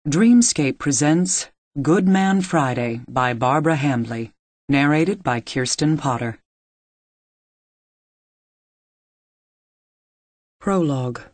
Dreamscape presents Good Man Friday by Barbara Hambly, narrated by Kirsten Potter. Prologue.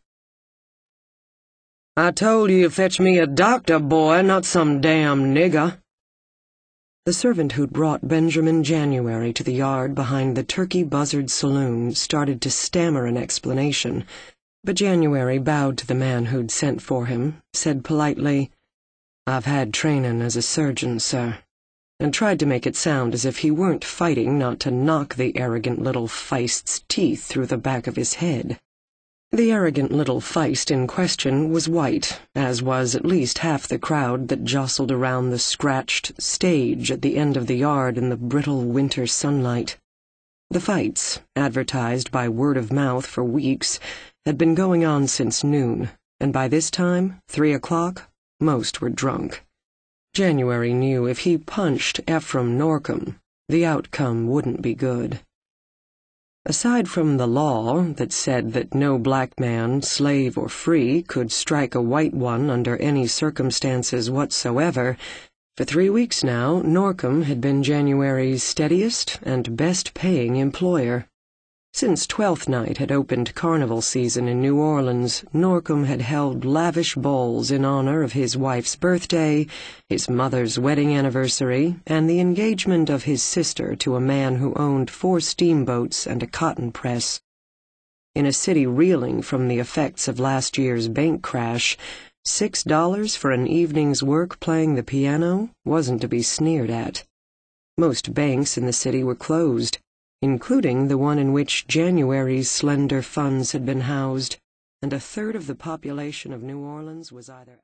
I told you fetch me a doctor, boy, not some damn nigger. The servant who'd brought Benjamin January to the yard behind the Turkey Buzzard Saloon started to stammer an explanation, but January bowed to the man who'd sent for him, said politely, "I've had trainin' as a surgeon, sir," and tried to make it sound as if he weren't fighting not to knock the arrogant little Feist's teeth through the back of his head. The arrogant little Feist in question was white, as was at least half the crowd that jostled around the scratched stage at the end of the yard in the brittle winter sunlight. The fights, advertised by word of mouth for weeks, had been going on since noon, and by this time, 3 o'clock, most were drunk. January knew if he punched Ephraim Norcom, the outcome wouldn't be good. Aside from the law that said that no black man, slave or free, could strike a white one under any circumstances whatsoever, for 3 weeks now Norcom had been January's steadiest and best-paying employer. Since Twelfth Night had opened carnival season in New Orleans, Norcom had held lavish balls in honor of his wife's birthday, his mother's wedding anniversary, and the engagement of his sister to a man who owned 4 steamboats and a cotton press. In a city reeling from the effects of last year's bank crash, $6 for an evening's work playing the piano wasn't to be sneered at. Most banks in the city were closed, including the one in which January's slender funds had been housed, and a third of the population of New Orleans was either